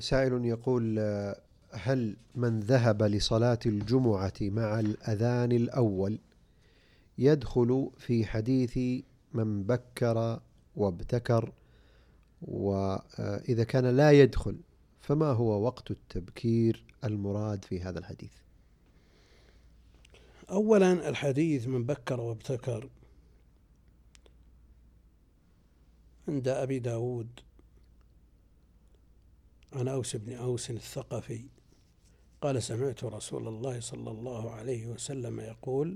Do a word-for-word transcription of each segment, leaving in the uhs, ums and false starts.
سائل يقول: هل من ذهب لصلاة الجمعة مع الأذان الأول يدخل في حديث من بكر وابتكر؟ وإذا كان لا يدخل فما هو وقت التبكير المراد في هذا الحديث؟ أولا، الحديث من بكر وابتكر عند أبي داود عن أوس بن أوس الثقفي قال: سمعت رسول الله صلى الله عليه وسلم يقول: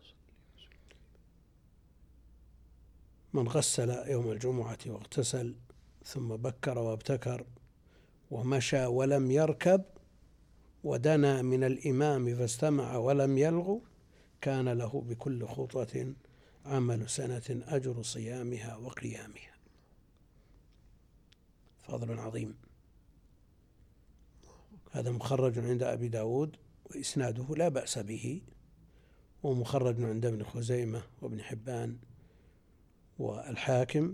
من غسل يوم الجمعة واغتسل ثم بكر وابتكر ومشى ولم يركب ودنا من الإمام فاستمع ولم يلغو كان له بكل خطوة عمل سنة أجر صيامها وقيامها. فضل عظيم. هذا مخرج عند أبي داود وإسناده لا بأس به، ومخرج عند ابن خزيمة وابن حبان والحاكم،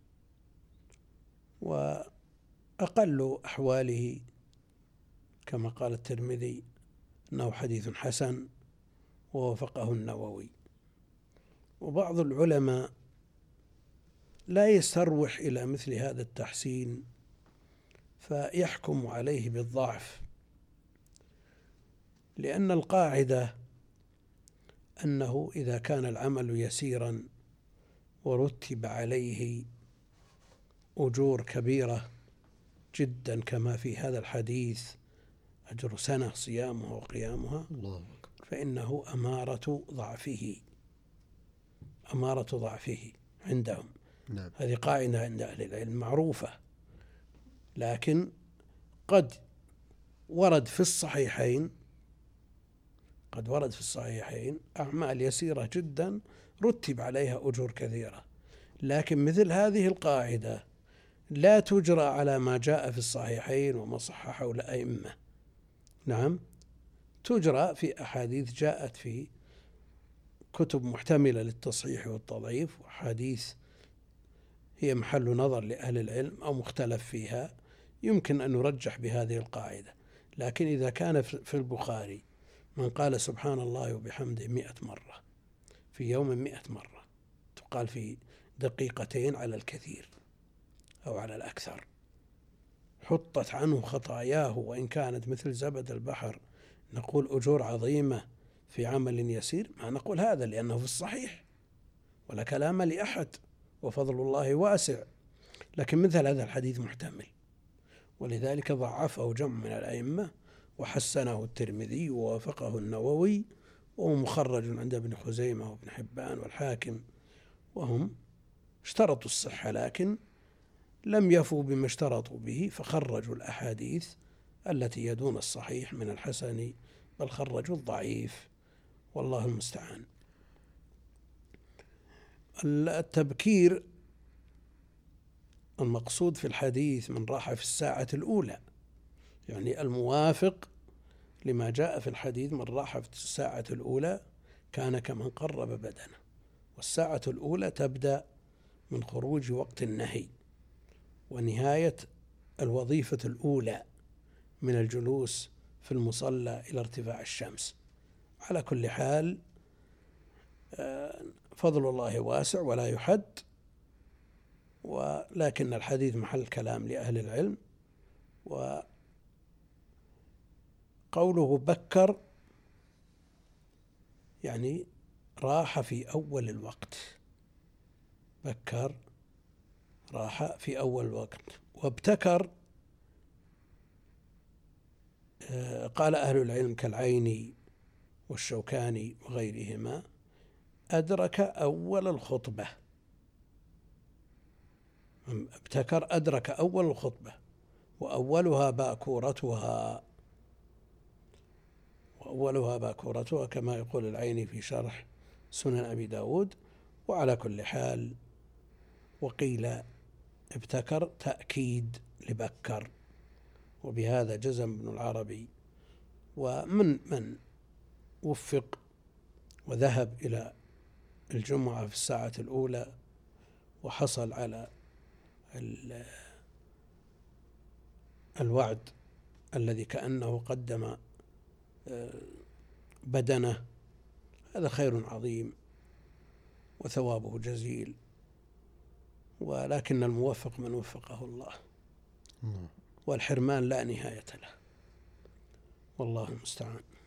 وأقل أحواله كما قال الترمذي أنه حديث حسن ووافقه النووي. وبعض العلماء لا يستروح إلى مثل هذا التحسين فيحكم عليه بالضعف، لأن القاعدة أنه إذا كان العمل يسيرا ورتب عليه أجور كبيرة جدا كما في هذا الحديث أجر سنة صيامها وقيامها، فإنه أمارة ضعفه أمارة ضعفه عندهم. نعم. هذه قاعدة عند أهل العلم معروفة، لكن قد ورد في الصحيحين قد ورد في الصحيحين أعمال يسيرة جدا رتب عليها أجور كثيرة، لكن مثل هذه القاعدة لا تجرى على ما جاء في الصحيحين وما صححه الأئمة. نعم، تجرى في أحاديث جاءت في كتب محتملة للتصحيح والتضعيف، وحديث هي محل نظر لأهل العلم أو مختلف فيها يمكن أن نرجح بهذه القاعدة. لكن إذا كان في البخاري من قال سبحان الله وبحمده مئة مرة في يوم مئة مرة، تقال في دقيقتين على الكثير أو على الأكثر، حطت عنه خطاياه وإن كانت مثل زبد البحر، نقول أجور عظيمة في عمل يسير؟ ما نقول هذا، لأنه في الصحيح ولا كلام لأحد وفضل الله واسع. لكن مثل هذا الحديث محتمل، ولذلك ضعفه جمع من الأئمة وحسنه الترمذي ووافقه النووي، وهو مخرج عند ابن خزيمة وابن حبان والحاكم، وهم اشترطوا الصحة لكن لم يفوا بما اشترطوا به، فخرجوا الأحاديث التي يدون الصحيح من الحسن، بل خرجوا الضعيف، والله المستعان. التبكير المقصود في الحديث من راح في الساعة الأولى، يعني الموافق لما جاء في الحديث من راح في الساعة الأولى كان كمن قرب بدنه. والساعة الأولى تبدأ من خروج وقت النهي ونهاية الوظيفة الأولى من الجلوس في المصلى إلى ارتفاع الشمس. على كل حال فضل الله واسع ولا يحد، ولكن الحديث محل كلام لأهل العلم. وقوله بكر يعني راح في أول الوقت، بكر راح في أول الوقت. وابتكر قال أهل العلم كالعيني والشوكاني وغيرهما أدرك أول الخطبة. ابتكر أدرك أول الخطبة، وأولها باكورتها وأولها باكورتها كما يقول العيني في شرح سنن أبي داود. وعلى كل حال وقيل ابتكر تأكيد لبكر، وبهذا جزم ابن العربي. ومن من وفق وذهب إلى الجمعة في الساعة الأولى وحصل على الوعد الذي كأنه قدم بدنه، هذا خير عظيم وثوابه جزيل، ولكن الموفق من وفقه الله، والحرمان لا نهاية له، والله المستعان.